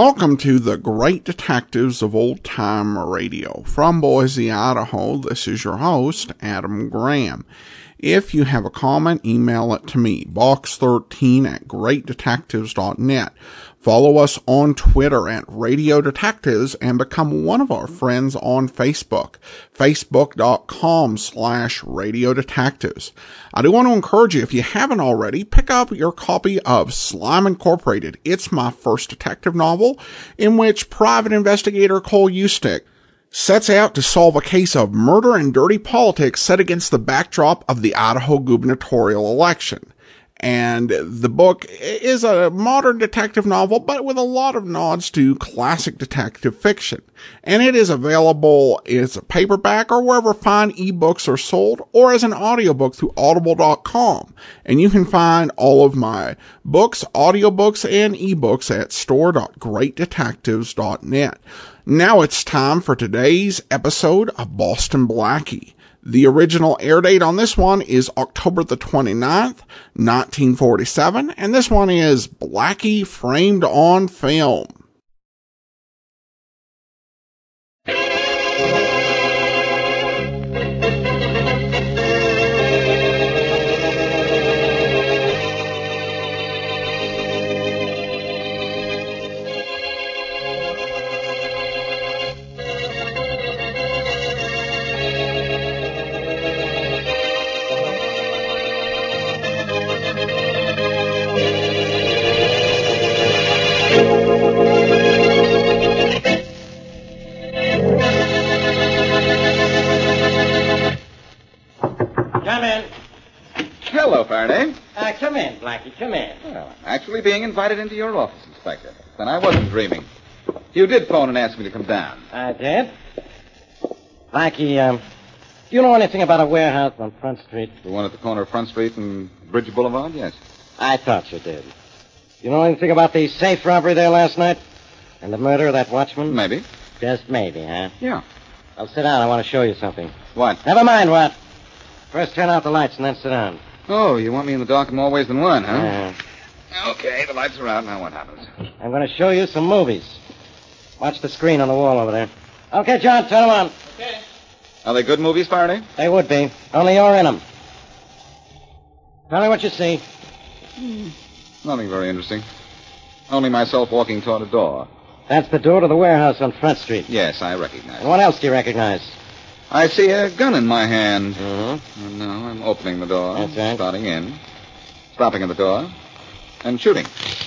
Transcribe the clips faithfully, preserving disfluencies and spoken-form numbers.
Welcome to the Great Detectives of Old Time Radio. From Boise, Idaho, this is your host, Adam Graham. If you have a comment, email it to me, box thirteen at great detectives dot net. Follow us on Twitter at Radio Detectives and become one of our friends on Facebook, facebook.com slash Radio Detectives. I do want to encourage you, if you haven't already, pick up your copy of Slime Incorporated. It's my first detective novel in which private investigator Cole Eustick sets out to solve a case of murder and dirty politics set against the backdrop of the Idaho gubernatorial election. And the book is a modern detective novel, but with a lot of nods to classic detective fiction. And it is available as a paperback or wherever fine ebooks are sold, or as an audiobook through audible dot com. And you can find all of my books, audiobooks, and ebooks at store dot great detectives dot net. Now it's time for today's episode of Boston Blackie. The original air date on this one is October the twenty-ninth, nineteen forty-seven, and this one is Blackie Framed on Film. Come in. Hello, Faraday. Uh, come in, Blackie, come in. Well, I'm actually being invited into your office, Inspector. Then I wasn't dreaming. You did phone and ask me to come down. I did. Blackie, um, do you know anything about a warehouse on Front Street? The one at the corner of Front Street and Bridge Boulevard? Yes. I thought you did. You know anything about the safe robbery there last night? And the murder of that watchman? Maybe. Just maybe, huh? Yeah. Well, sit down. I want to show you something. What? Never mind what. First turn out the lights and then sit down. Oh, you want me in the dark in more ways than one, huh? Yeah. Okay, the lights are out. Now what happens? I'm going to show you some movies. Watch the screen on the wall over there. Okay, John, turn them on. Okay. Are they good movies, Faraday? They would be. Only you're in them. Tell me what you see. Hmm. Nothing very interesting. Only myself walking toward a door. That's the door to the warehouse on Front Street. Yes, I recognize. And what else do you recognize? I see a gun in my hand. Mm-hmm. And now I'm opening the door. That's right. Starting in. Stopping at the door. And shooting.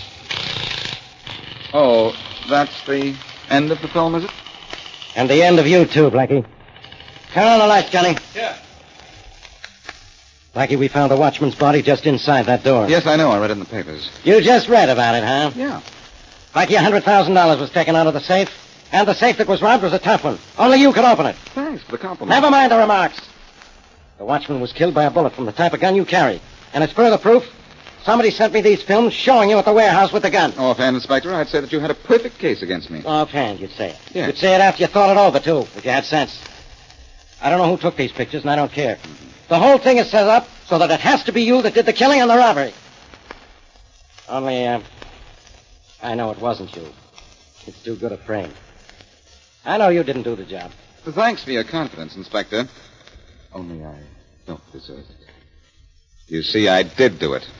Oh, that's the end of the film, is it? And the end of you, too, Blackie. Turn on the lights, Johnny. Yeah. Blackie, we found the watchman's body just inside that door. Yes, I know. I read it in the papers. You just read about it, huh? Yeah. Blackie, one hundred thousand dollars was taken out of the safe. And the safe that was robbed was a tough one. Only you could open it. Thanks for the compliment. Never mind the remarks. The watchman was killed by a bullet from the type of gun you carry. And as further proof, somebody sent me these films showing you at the warehouse with the gun. Offhand, Inspector, I'd say that you had a perfect case against me. Offhand, you'd say it. Yes. You'd say it after you thought it over, too, if you had sense. I don't know who took these pictures, and I don't care. Mm-hmm. The whole thing is set up so that it has to be you that did the killing and the robbery. Only, uh, I know it wasn't you. It's too good a frame. I know you didn't do the job. Well, thanks for your confidence, Inspector. Only I don't deserve it. You see, I did do it.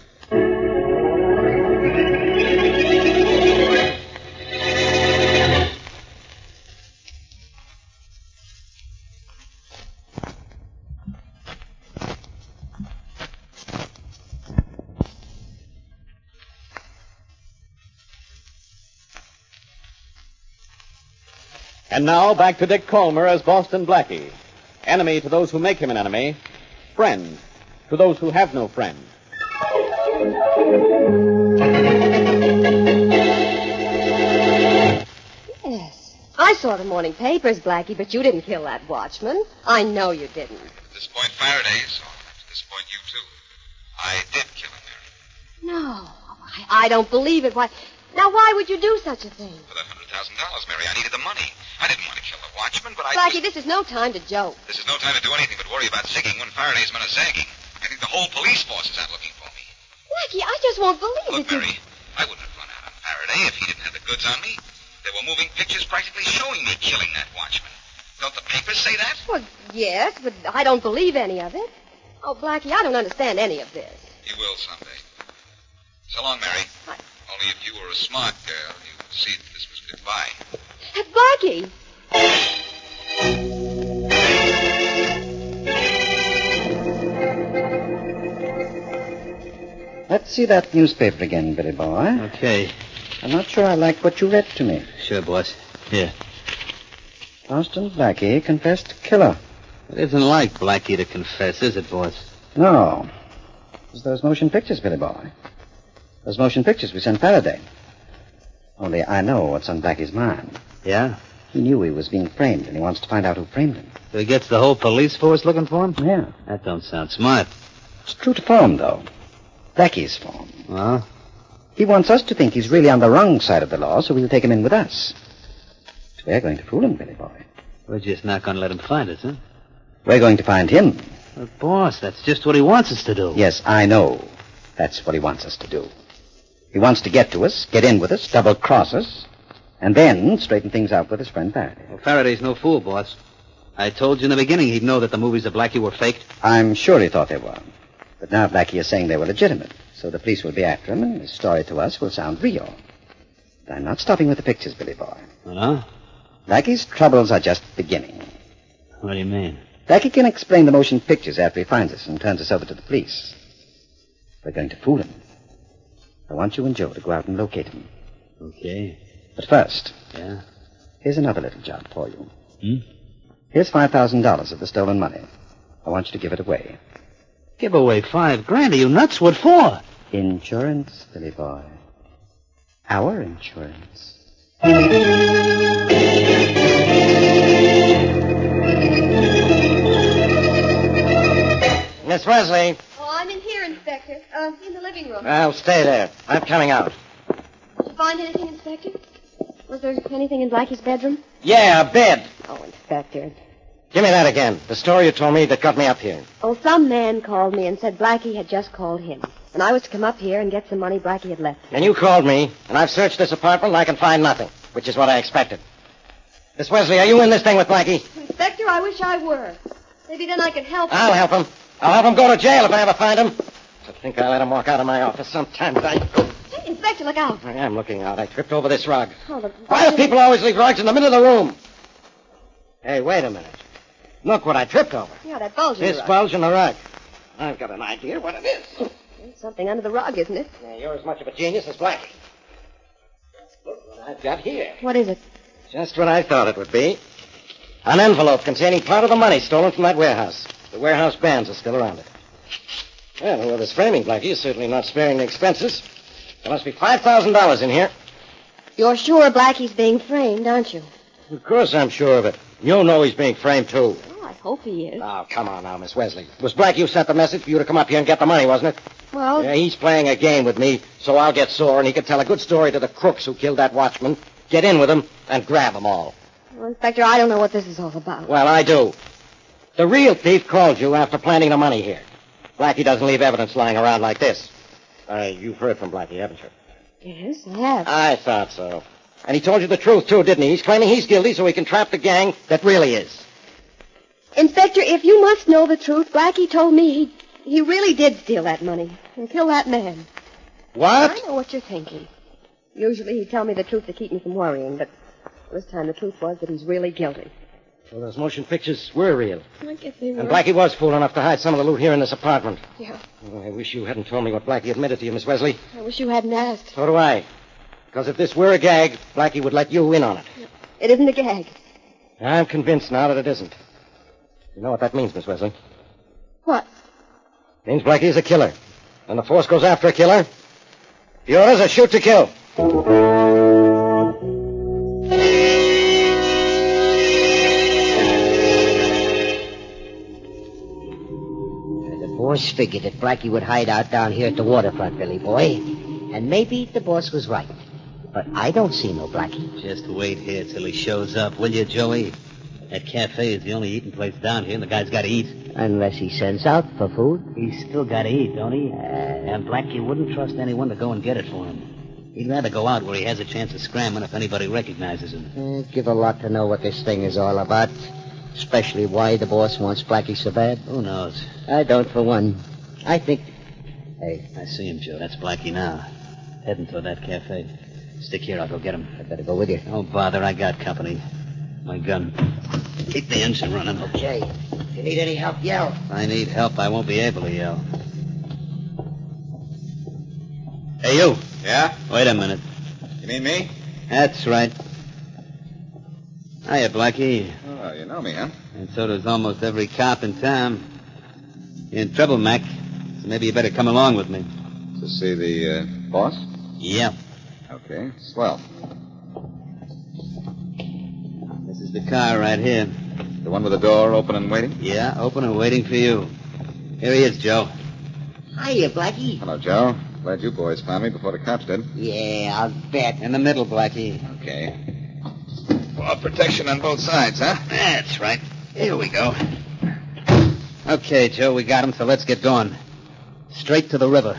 And now, back to Dick Colmer as Boston Blackie. Enemy to those who make him an enemy. Friend to those who have no friend. Yes. I saw the morning papers, Blackie, but you didn't kill that watchman. I know you didn't. At this point, Faraday, so at this point, you too. I did kill him, Mary. No. I, I don't believe it. Why... Now, why would you do such a thing? For that one hundred thousand dollars, Mary. I needed the money. I didn't want to kill the watchman, but I... Blackie, this is no time to joke. This is no time to do anything but worry about zigging when Faraday's men are zagging. I think the whole police force is out looking for me. Blackie, I just won't believe Look, it. Mary, I wouldn't have run out on Faraday. Faraday. If he didn't have the goods on me, there were moving pictures practically showing me killing that watchman. Don't the papers say that? Well, yes, but I don't believe any of it. Oh, Blackie, I don't understand any of this. You will someday. So long, Mary. I... Only if you were a smart girl, you'd see that this was goodbye. Blackie! Let's see that newspaper again, Billy boy. Okay. I'm not sure I like what you read to me. Sure, boss. Here. Boston Blackie confessed killer. It isn't like Blackie to confess, is it, boss? No. It's those motion pictures, Billy boy. Those motion pictures we sent Faraday. Only I know what's on Blackie's mind. Yeah? He knew he was being framed, and he wants to find out who framed him. So he gets the whole police force looking for him? Yeah. That don't sound smart. It's true to form, though. Blackie's form. Well? He wants us to think he's really on the wrong side of the law, so we'll take him in with us. We're going to fool him, Billy boy. We're just not going to let him find us, huh? We're going to find him. But, boss, that's just what he wants us to do. Yes, I know. That's what he wants us to do. He wants to get to us, get in with us, double-cross us, and then straighten things out with his friend Faraday. Well, Faraday's no fool, boss. I told you in the beginning he'd know that the movies of Blackie were faked. I'm sure he thought they were. But now Blackie is saying they were legitimate, so the police will be after him, and his story to us will sound real. But I'm not stopping with the pictures, Billy boy. Oh, no? Blackie's troubles are just beginning. What do you mean? Blackie can explain the motion pictures after he finds us and turns us over to the police. We're going to fool him. I want you and Joe to go out and locate him. Okay. But first, Yeah? here's another little job for you. Hmm? Here's five thousand dollars of the stolen money. I want you to give it away. Give away five grand? Are you nuts? What for? Insurance, Billy boy. Our insurance. Miss Wesley. Oh, I'm in here, Inspector. Uh, in the living room. I'll stay there. I'm coming out. Did you find anything, Inspector? Was there anything in Blackie's bedroom? Yeah, a bed. Oh, Inspector. Give me that again. The story you told me that got me up here. Oh, some man called me and said Blackie had just called him. And I was to come up here and get some money Blackie had left. And you called me, and I've searched this apartment, and I can find nothing, which is what I expected. Miss Wesley, are you in this thing with Blackie? Inspector, I wish I were. Maybe then I could help him. I'll help him. I'll have him go to jail if I ever find him. I think I let him walk out of my office. Sometimes I... Hey, Inspector, look out. I am looking out. I tripped over this rug. Oh, the... Why do people always leave rugs in the middle of the room? Hey, wait a minute. Look what I tripped over. Yeah, that bulge in This the rug. bulge in the rug. I've got an idea what it is. There's something under the rug, isn't it? Yeah, you're as much of a genius as Blackie. Look what I've got here. What is it? Just what I thought it would be. An envelope containing part of the money stolen from that warehouse. The warehouse bands are still around it. Well, whoever's framing Blackie is certainly not sparing the expenses. There must be five thousand dollars in here. You're sure Blackie's being framed, aren't you? Of course I'm sure of it. You know he's being framed, too. Oh, I hope he is. Oh, come on now, Miss Wesley. It was Blackie who sent the message for you to come up here and get the money, wasn't it? Well, Yeah, he's playing a game with me, so I'll get sore, and he can tell a good story to the crooks who killed that watchman, get in with them, and grab them all. well, Inspector, I don't know what this is all about. Well, I do. The real thief called you after planting the money here. Blackie doesn't leave evidence lying around like this. Uh, you've heard from Blackie, haven't you? Yes, I have. I thought so. And he told you the truth, too, didn't he? He's claiming he's guilty so he can trap the gang that really is. Inspector, if you must know the truth, Blackie told me he, he really did steal that money and kill that man. What? I know what you're thinking. Usually he'd tell me the truth to keep me from worrying, but this time the truth was that he's really guilty. Well, those motion pictures were real. I guess they were. And Blackie was fool enough to hide some of the loot here in this apartment. Yeah. Oh, I wish you hadn't told me what Blackie admitted to you, Miss Wesley. I wish you hadn't asked. So do I. Because if this were a gag, Blackie would let you in on it. It isn't a gag. I'm convinced now that it isn't. You know what that means, Miss Wesley? What? It means Blackie is a killer. When the force goes after a killer, the orders are shoot to kill. The boss figured that Blackie would hide out down here at the waterfront, Billy boy. And maybe the boss was right. But I don't see no Blackie. Just wait here till he shows up, will you, Joey? That cafe is the only eating place down here, and the guy's got to eat. Unless he sends out for food. He's still got to eat, don't he? Uh, and Blackie wouldn't trust anyone to go and get it for him. He'd rather go out where he has a chance of scrambling if anybody recognizes him. Eh, give a lot to know what this thing is all about. Especially why the boss wants Blackie so bad. Who knows? I don't, for one. I think... Hey. I see him, Joe. That's Blackie now. Heading toward that cafe. Stick here. I'll go get him. I better go with you. Don't bother. I got company. My gun. Keep the engine running. Okay. If you need any help, yell. If I need help, I won't be able to yell. Hey, you. Yeah? Wait a minute. You mean me? That's right. Hiya, Blackie. Oh, you know me, huh? And so does almost every cop in town. You're in trouble, Mac. So maybe you better come along with me. To see the uh, boss? Yeah. Okay, swell. This is the car right here. The one with the door open and waiting? Yeah, open and waiting for you. Here he is, Joe. Hiya, Blackie. Hello, Joe. Glad you boys found me before the cops did. Yeah, I'll bet. In the middle, Blackie. Okay. Well, protection on both sides, huh? That's right. Here we go. Okay, Joe, we got him, so let's get going. Straight to the river.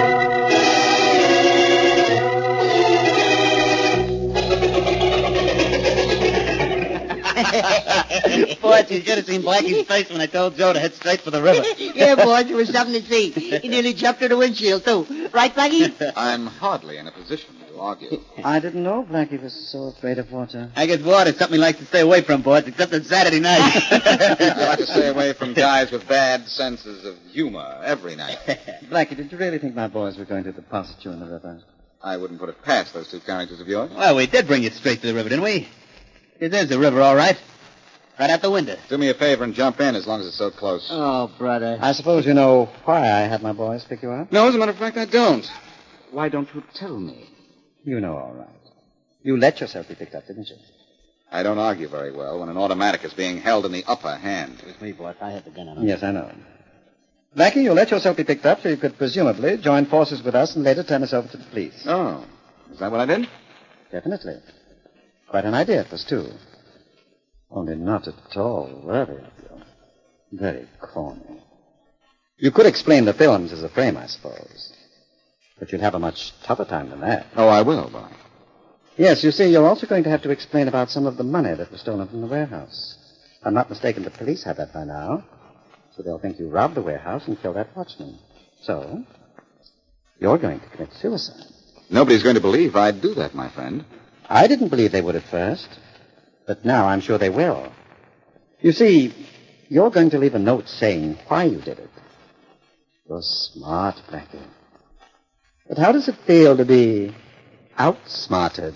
Boy, you should have seen Blackie's face when I told Joe to head straight for the river. Yeah, boys, it was something to see. He nearly jumped through the windshield, too. Right, Blackie? I'm hardly in a position to argue. I didn't know Blackie was so afraid of water. I guess water's something he likes to stay away from, boys, except on Saturday night. I like to stay away from guys with bad senses of humor every night. Blackie, did you really think my boys were going to deposit you in the river? I wouldn't put it past those two characters of yours. Well, we did bring you straight to the river, didn't we? There's the river, all right. Right out the window. Do me a favor and jump in as long as it's so close. Oh, brother. I suppose you know why I had my boys pick you up? No, as a matter of fact, I don't. Why don't you tell me? You know all right. You let yourself be picked up, didn't you? I don't argue very well when an automatic is being held in the upper hand. It was me, boss. I had the gun on him. Yes, I know. Blackie, you let yourself be picked up so you could presumably join forces with us and later turn us over to the police. Oh, is that what I did? Definitely. Quite an idea it was, too. Only not at all worthy of you. Very corny. You could explain the films as a frame, I suppose. But you'd have a much tougher time than that. Oh, I will, Bob. Yes, you see, you're also going to have to explain about some of the money that was stolen from the warehouse. If I'm not mistaken, the police have that by now. So they'll think you robbed the warehouse and killed that watchman. So, you're going to commit suicide. Nobody's going to believe I'd do that, my friend. I didn't believe they would at first. But now I'm sure they will. You see, you're going to leave a note saying why you did it. You're smart, Blackie. But how does it feel to be outsmarted?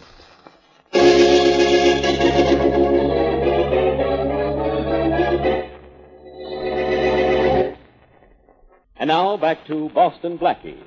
And now back to Boston Blackie.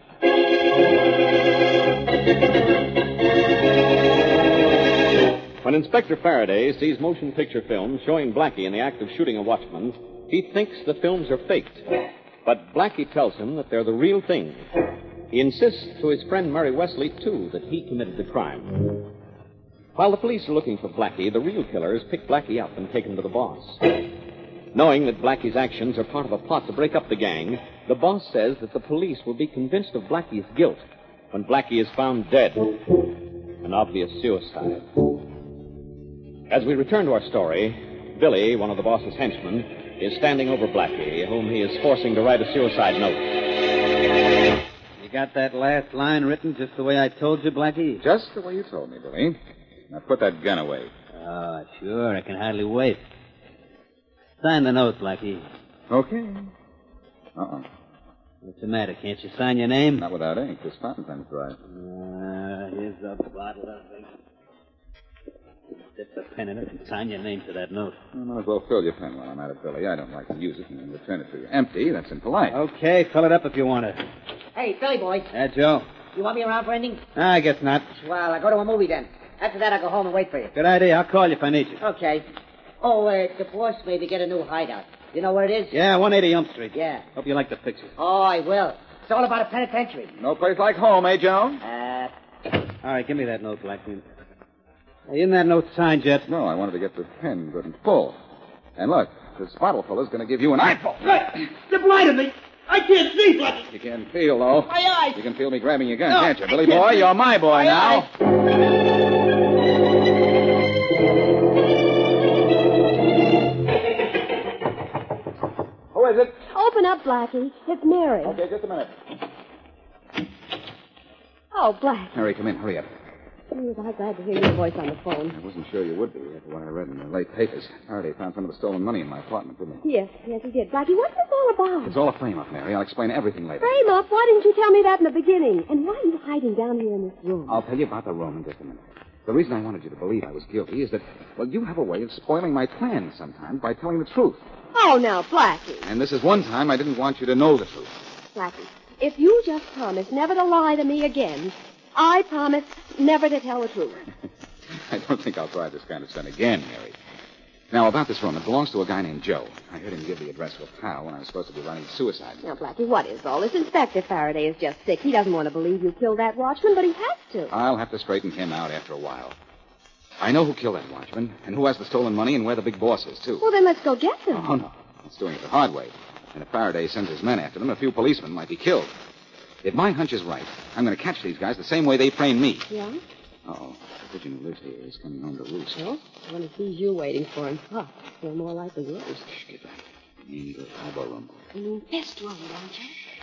When Inspector Faraday sees motion picture films showing Blackie in the act of shooting a watchman, he thinks the films are faked. But Blackie tells him that they're the real thing. He insists to his friend Murray Wesley, too, that he committed the crime. While the police are looking for Blackie, the real killers pick Blackie up and take him to the boss. Knowing that Blackie's actions are part of a plot to break up the gang, the boss says that the police will be convinced of Blackie's guilt when Blackie is found dead. An obvious suicide. As we return to our story, Billy, one of the boss's henchmen, is standing over Blackie, whom he is forcing to write a suicide note. You got that last line written just the way I told you, Blackie? Just the way you told me, Billy. Now put that gun away. Oh, sure. I can hardly wait. Sign the note, Blackie. Okay. Uh-uh. What's the matter? Can't you sign your name? Not without ink. This fountain pen's dry. Uh, here's a bottle of ink. Dip the pen in it and sign your name to that note. I might as well fill your pen while I'm at it, Billy. I don't like to use it and then return it to you empty. That's impolite. Okay, fill it up if you want to. Hey, Billy boy, Yeah, Joe? you want me around for anything? Ah, I guess not. Well, I'll go to a movie then. After that, I'll go home and wait for you. Good idea. I'll call you if I need you. Okay. Oh, uh, the boss made me get a new hideout. You know where it is? Yeah, one eighty Elm Street. Yeah. Hope you like the picture. Oh, I will. It's all about a penitentiary. No place like home, eh, Joe? Uh, All right, give me that note, Blackie. Hey, isn't that note signed yet? No, I wanted to get the pen good and full. And look, this bottle full is going to give you an eyeful. You're blinding me. I can't see, Blackie. You can feel, though. My eyes. You can feel me grabbing your gun, No, can't you? I Billy can't boy, see. you're my boy My now. Who is it? Open up, Blackie. It's Mary. Okay, just a minute. Oh, Blackie. Harry, come in. Hurry up. Gee, I'm glad to hear your voice on the phone. I wasn't sure you would be after what I read in the late papers. Faraday found some of the stolen money in my apartment, didn't he? Yes, yes, he did. Blackie, what's this all about? It's all a frame-up, Mary. I'll explain everything later. Frame up? Why didn't you tell me that in the beginning? And why are you hiding down here in this room? I'll tell you about the room in just a minute. The reason I wanted you to believe I was guilty is that, well, you have a way of spoiling my plans sometimes by telling the truth. Oh, now, Blackie. And this is one time I didn't want you to know the truth. Blackie, if you just promise never to lie to me again, I promise never to tell the truth. I don't think I'll try this kind of stunt again, Mary. Now, about this room, it belongs to a guy named Joe. I heard him give the address to a pal when I was supposed to be running suicide. Now, Blackie, what is all this? Inspector Faraday is just sick. He doesn't want to believe you killed that watchman, but he has to. I'll have to straighten him out after a while. I know who killed that watchman, and who has the stolen money, and where the big boss is, too. Well, then let's go get them. Oh, no. It's doing it the hard way. And if Faraday sends his men after them, a few policemen might be killed. If my hunch is right, I'm going to catch these guys the same way they framed me. Yeah? Uh-oh. The pigeon who lives here is coming home to roost. Well, when he sees you waiting for him, huh, he'll more likely roost. Shh, get back. You mean the elbow room. You mean fist room, don't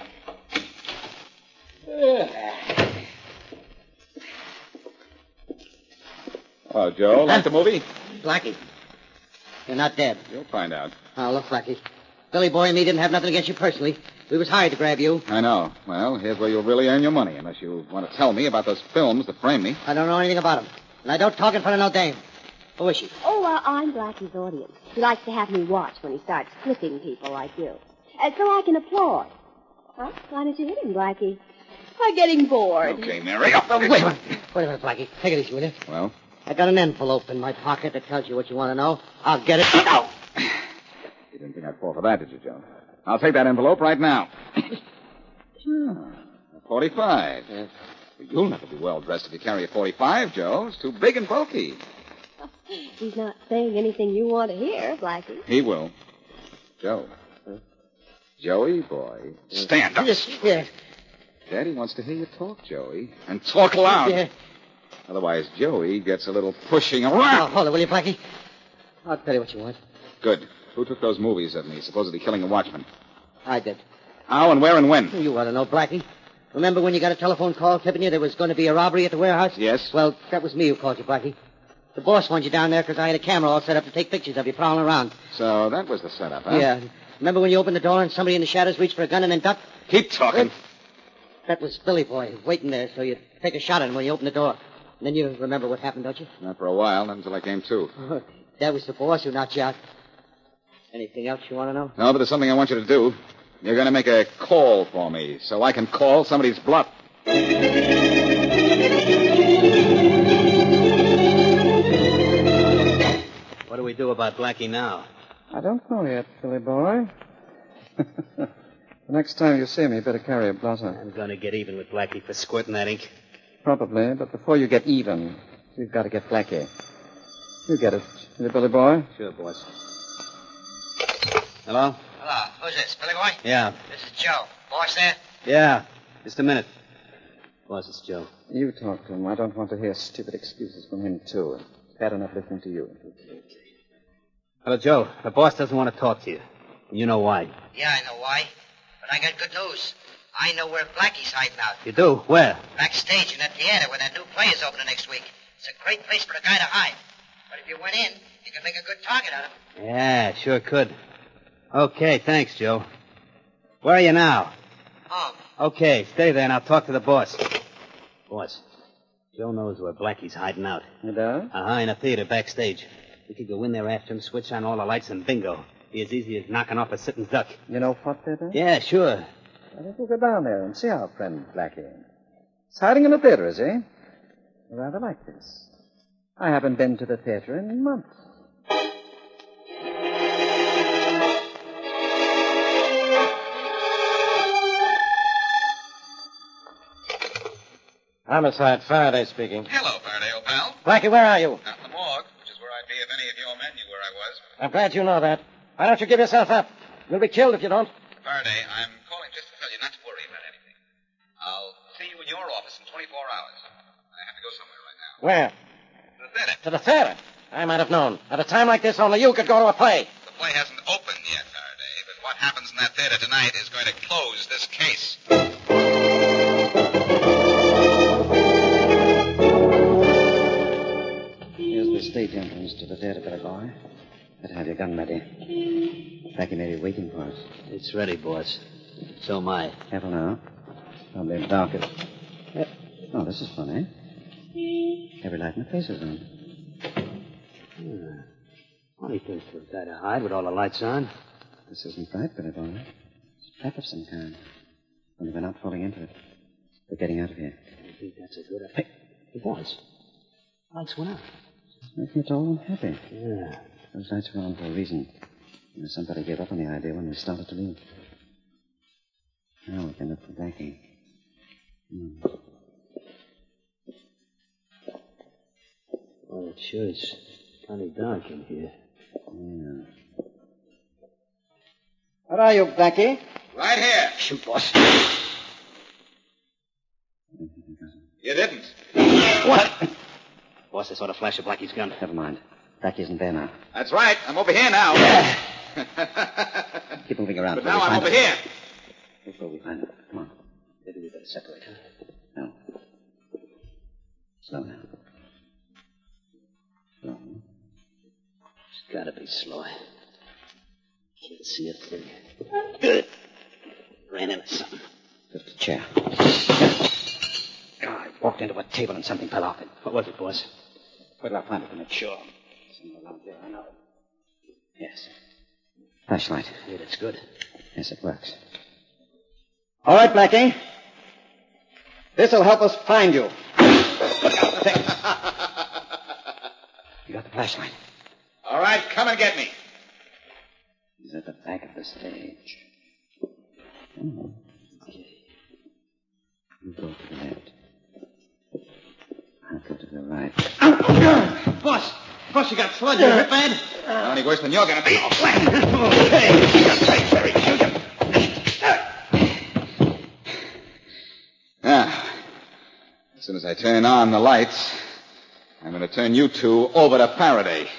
you? Oh, Joe, like the movie? Blackie, you're not dead. You'll find out. Oh, look, Blackie. Billy Boy and me didn't have nothing against you personally. We was hired to grab you. I know. Well, here's where you'll really earn your money, unless you want to tell me about those films that framed me. I don't know anything about them. And I don't talk in front of no dame. Who is she? Oh, uh, I'm Blackie's audience. He likes to have me watch when he starts flipping people like you. Uh, so I can applaud. Huh? Why don't you hit him, Blackie? I'm getting bored. Okay, Mary. Up. Oh, wait a minute. Wait a minute, Blackie. Take it easy, will you? Well? I got an envelope in my pocket that tells you what you want to know. I'll get it. No! You didn't think I'd fall for that, did you, Joe? I'll take that envelope right now. Hmm, a forty-five. Yes. Well, you'll never be well-dressed if you carry a forty-five, Joe. It's too big and bulky. He's not saying anything you want to hear, Blackie. He will. Joe. Huh? Joey, boy. Stand up. Yes, yes. Daddy wants to hear you talk, Joey. And talk loud. Yeah. Otherwise, Joey gets a little pushing Oh, around. hold it, will you, Blackie? I'll tell you what you want. Good. Who took those movies of me, supposedly killing a watchman? I did. How and where and when? You want to know, Blackie. Remember when you got a telephone call tipping you there was going to be a robbery at the warehouse? Yes. Well, that was me who called you, Blackie. The boss wanted you down there because I had a camera all set up to take pictures of you prowling around. So that was the setup, huh? Yeah. Remember when you opened the door and somebody in the shadows reached for a gun and then ducked? Keep talking. That was Billy Boy waiting there so you'd take a shot at him when you opened the door. And then you remember what happened, don't you? Not for a while, not until I came to. That was the boss who knocked you out. Anything else you want to know? No, but there's something I want you to do. You're going to make a call for me so I can call somebody's bluff. What do we do about Blackie now? I don't know yet, Billy boy. The next time you see me, you better carry a blotter. I'm going to get even with Blackie for squirting that ink. Probably, but before you get even, you've got to get Blackie. You get it, will you, Billy boy? Sure, boss. Hello? Hello. Who's this, Billy Boy? Yeah. This is Joe. Boss there? Yeah. Just a minute. Boss, it's Joe. You talk to him. I don't want to hear stupid excuses from him, too. It's bad enough listening to you. Hello, Joe. The boss doesn't want to talk to you. You know why. Yeah, I know why. But I got good news. I know where Blackie's hiding out. You do? Where? Backstage in that theater where that new play is opening next week. It's a great place for a guy to hide. But if you went in, you could make a good target out of him. Yeah, sure could. Okay, thanks, Joe. Where are you now? Home. Okay, stay there and I'll talk to the boss. Boss, Joe knows where Blackie's hiding out. You does? Uh-huh, in a theater backstage. We could go in there after him, switch on all the lights, and bingo. Be as easy as knocking off a sitting duck. You know what theater? Yeah, sure. I think we'll go down there and see our friend Blackie. He's hiding in the theater, is he? I rather like this. I haven't been to the theater in months. Homicide, Faraday speaking. Hello, Faraday, old pal. Blackie, where are you? Out in the morgue, which is where I'd be if any of your men knew where I was. I'm glad you know that. Why don't you give yourself up? You'll be killed if you don't. Faraday, I'm calling just Where? The theater. To the theater. I might have known. At a time like this, only you could go to a play. The play hasn't opened yet, Faraday, but what happens in that theater tonight is going to close this case. Here's the stage entrance to the theater, Billy Boy. Better have your gun ready. Blackie may be waiting for us. It's ready, boss. So am I. Careful now. Probably dark. It... Oh, this is funny. Every light in the place is on. Hmm. Funny place for a guy to hide with all the lights on. This isn't right, Billy Boy. It's a trap of some kind. Only we're not falling into it. We're getting out of here. I think that's a good idea. Hey, hey, boys. Lights went out. Makes me all happy. Yeah. Those lights were on for a reason. And somebody gave up on the idea when we started to leave. Now we can look for Blackie. Hmm. Well, it sure is plenty dark in here. Yeah. Where are you, Blackie? Right here. Shoot, boss. You didn't. What? Boss, I saw the flash of Blackie's gun. Never mind. Blackie isn't there now. That's right. I'm over here now. Keep moving around. But till now we I'm find over him. here. Before we find him. Come on. Maybe we better separate, huh? No. Slow now. Slow. It's gotta be slow. Can't see a thing. Ran into something. Lift the chair. God, I walked into a table and something fell off it. What was it, boss? Where did I find it to make sure? Somewhere around here, I know. Yes. Flashlight. Yeah, that's good. Yes, it works. All right, Blackie. This'll help us find you. You got the flashlight. All right, come and get me. He's at the back of the stage. Oh. You go to the left. I'll go to the right. Boss! Boss, you got sludge. You hurt bad? Not any worse than you're going to be. Now, as soon as I turn on the lights, I'm going to turn you two over to Faraday.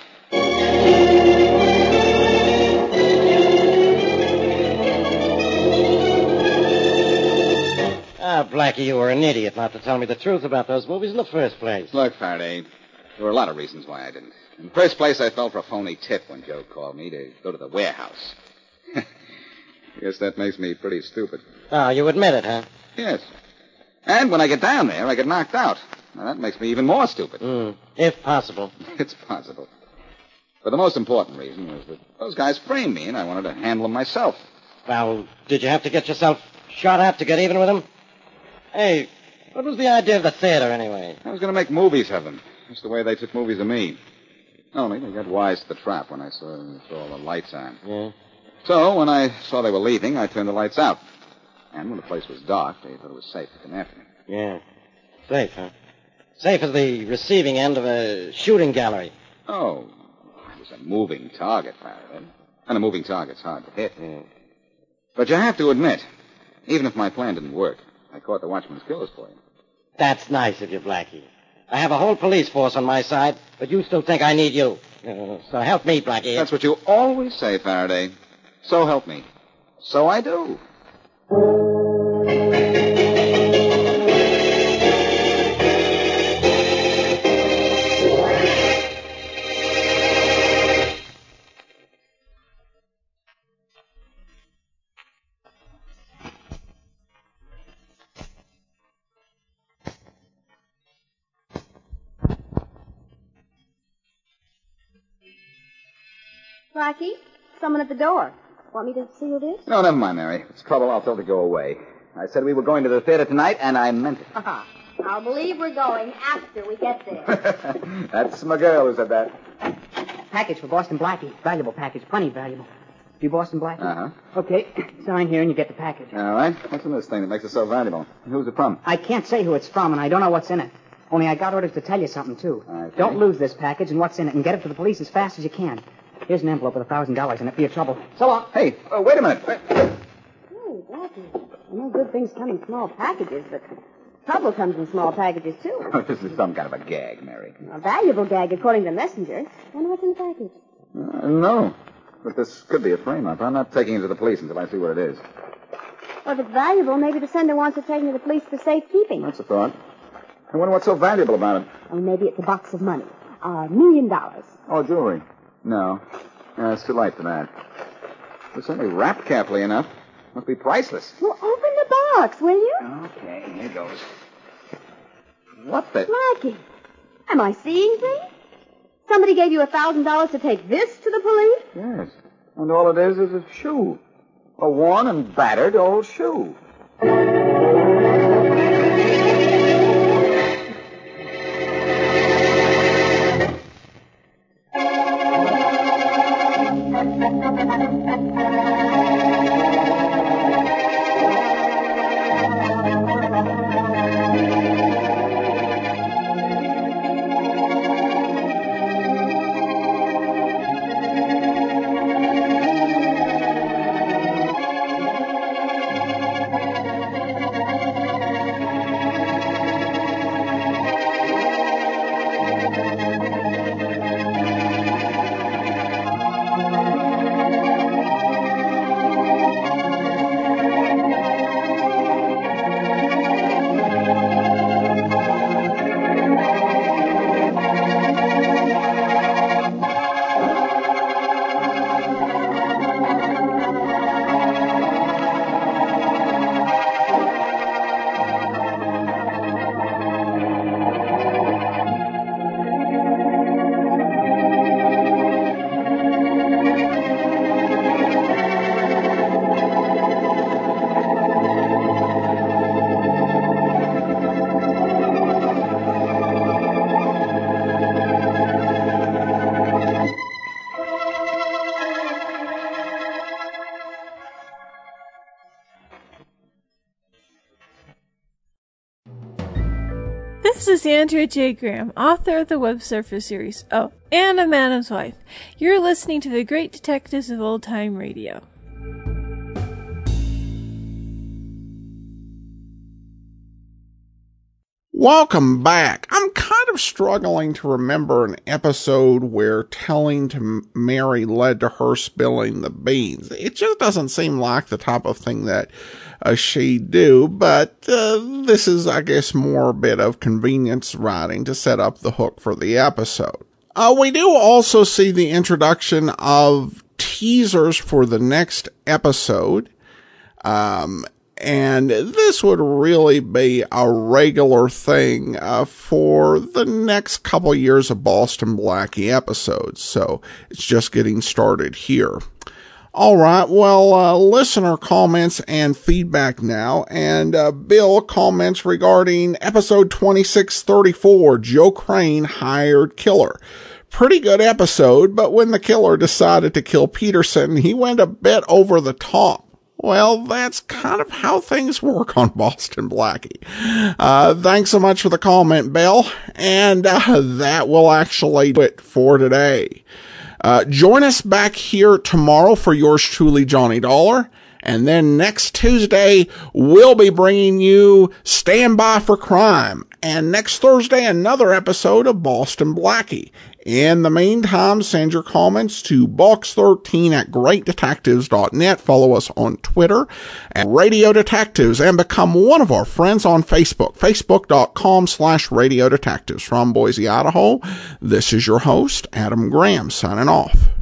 Ah, Blackie, you were an idiot not to tell me the truth about those movies in the first place. Look, Faraday, there were a lot of reasons why I didn't. In the first place, I fell for a phony tip when Joe called me to go to the warehouse. I guess that makes me pretty stupid. Oh, you admit it, huh? Yes. And when I get down there, I get knocked out. Now, that makes me even more stupid. Mm, if possible. It's possible. But the most important reason was that those guys framed me, and I wanted to handle them myself. Well, did you have to get yourself shot at to get even with them? Hey, what was the idea of the theater, anyway? I was going to make movies of them. That's the way they took movies of me. Only they got wise to the trap when I saw, saw all the lights on. Yeah? So when I saw they were leaving, I turned the lights out. And when the place was dark, they thought it was safe to come after me. Yeah. Safe, huh? Safe as the receiving end of a shooting gallery. Oh, I was a moving target, Faraday. And a moving target's hard to hit. Yeah. But you have to admit, even if my plan didn't work, I caught the watchman's killers for you. That's nice of you, Blackie. I have a whole police force on my side, but you still think I need you. Uh, so help me, Blackie. That's what you always say, Faraday. So help me. So I do. Blackie, someone at the door. Want me to seal this? No, never mind, Mary. If it's trouble, I'll tell her to go away. I said we were going to the theater tonight, and I meant it. I'll believe we're going after we get there. That's my girl who said that. Package for Boston Blackie. Valuable package. Plenty valuable. You Boston Blackie? Uh-huh. Okay. Sign here and you get the package. All right. What's in this thing that makes it so valuable? And who's it from? I can't say who it's from, and I don't know what's in it. Only I got orders to tell you something, too. Okay. Don't lose this package and what's in it, and get it to the police as fast as you can. Here's an envelope with a thousand dollars in it for your trouble. So long. Hey, oh, wait a minute. Wait. Hey, Blackie. I know good things come in small packages, but Trouble comes in small packages, too. Oh, this is some kind of a gag, Mary. A valuable gag, according to the messenger. Wonder what's in the package. Uh, no. But this could be a frame-up. I'm not taking it to the police until I see what it is. Well, if it's valuable, maybe the sender wants it taken to the police for safekeeping. That's a thought. I wonder what's so valuable about it. Oh, maybe it's a box of money. A million dollars. Oh, jewelry. No. Uh, it's too late for that. It's certainly wrapped carefully enough. Must be priceless. Well, open the box, will you? Okay, here goes. What the... Blackie, am I seeing things? Somebody gave you a thousand dollars to take this to the police? Yes. And all it is is a shoe. A worn and battered old shoe. This is Andrea J. Graham, author of the Web Surfer series. Oh, and a Madam's Wife. You're listening to The Great Detectives of Old Time Radio. Welcome back. I'm kind of struggling to remember an episode where telling to Mary led to her spilling the beans. It just doesn't seem like the type of thing that uh, she'd do, but uh, this is, I guess, more a bit of convenience writing to set up the hook for the episode. Uh, we do also see the introduction of teasers for the next episode. Um, And this would really be a regular thing uh, for the next couple years of Boston Blackie episodes. So it's just getting started here. All right. Well, uh, listener comments and feedback now. And uh, Bill comments regarding episode twenty-six thirty-four, Joe Crane Hired Killer. Pretty good episode, but when the killer decided to kill Peterson, he went a bit over the top. Well, that's kind of how things work on Boston Blackie. Uh, thanks so much for the comment, Bill. And uh, that will actually do it for today. Uh, join us back here tomorrow for yours truly, Johnny Dollar. And then next Tuesday, we'll be bringing you Stand By for Crime. And next Thursday, another episode of Boston Blackie. In the meantime, send your comments to box thirteen at great detectives dot net. Follow us on Twitter at Radio Detectives and become one of our friends on Facebook, facebook.com slash Radio Detectives. From Boise, Idaho, this is your host, Adam Graham, signing off.